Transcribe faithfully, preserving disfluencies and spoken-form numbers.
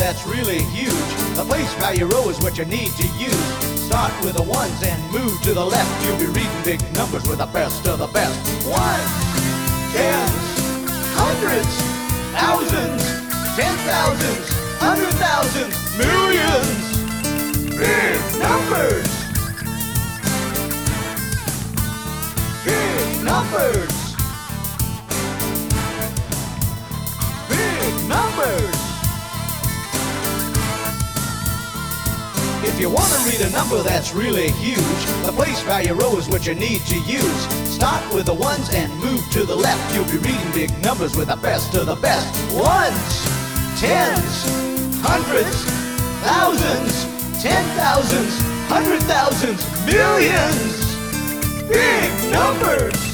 that's really huge. The place value row is what you need to use. Start with the ones and move to the left. You'll be reading big numbers with the best of the best. Ones, tens, hundreds, thousands, ten thousands, hundred thousands, millions. Big numbers. Big numbers. Big numbers. If you want to read a number that's really huge, the place value row is what you need to use. Start with the ones and move to the left. You'll be reading big numbers with the best of the best. Ones, tens, hundreds, thousands, ten thousands, hundred thousands, millions. Big numbers.